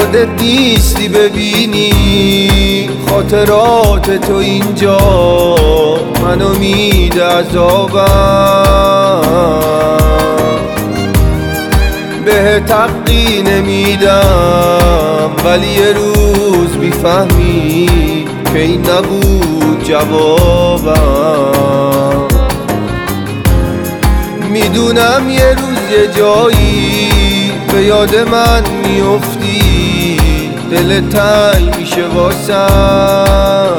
خودت نیستی ببینی خاطرات تو اینجا منو میده عذابم. به حقی نمیدم ولی یه روز میفهمی که این نبود جوابم. میدونم یه روز یه جایی به یاد من میافتی، دل تنگ میشه واسم.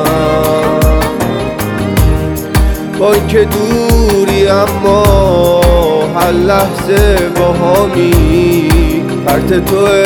با اینکه دوری اما هر لحظه باهامی، پرت توه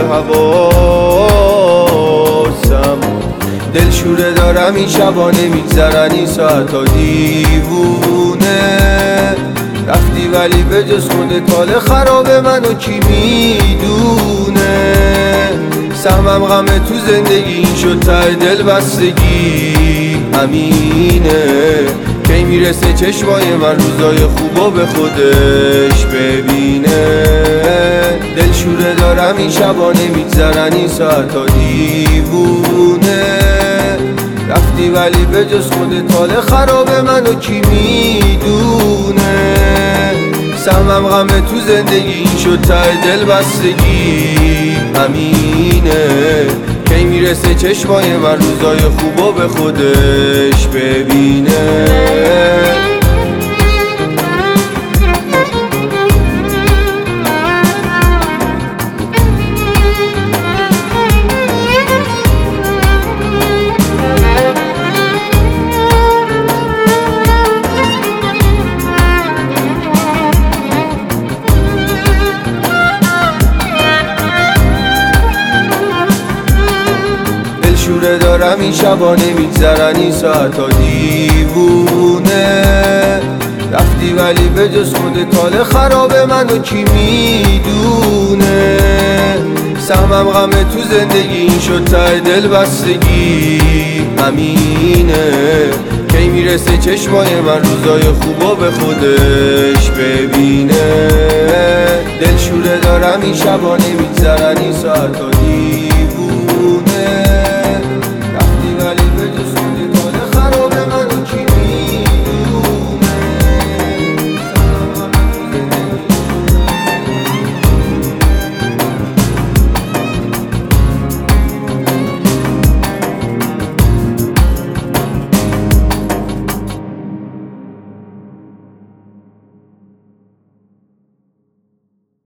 حواسم. دلشوره دارم این شبا نمیگذرن این ساعتا دیوونه. رفتی ولی به جز خودت حال خراب منو کی میدونه. سهمم غم تو زندگی این شد ته دل بستگی همینه. کی میرسه چشمای من روزای خوبو به خودش ببینه. دلشوره دارم این شبا نمیگذرن این ساعتا دیوونه. رفتی ولی به جز خودت حال خراب منو کی میدونه. سهمم غم تو زندگی این شد ته دل بستگی همینه. کی میرسه چشمای من روزای خوبو به خودش ببینه. دلشوره دارم این شبا نمیگذرن این ساعتا دیوونه. رفتی ولی به جز خودت حال خراب منو کی میدونه. سهمم غم تو زندگی این شد ته دل بستگی همینه. کی میرسه چشمای من روزای خوبو به خودش ببینه. دلشوره دارم این شبا نمیگذرن این ساعتا دیوونه.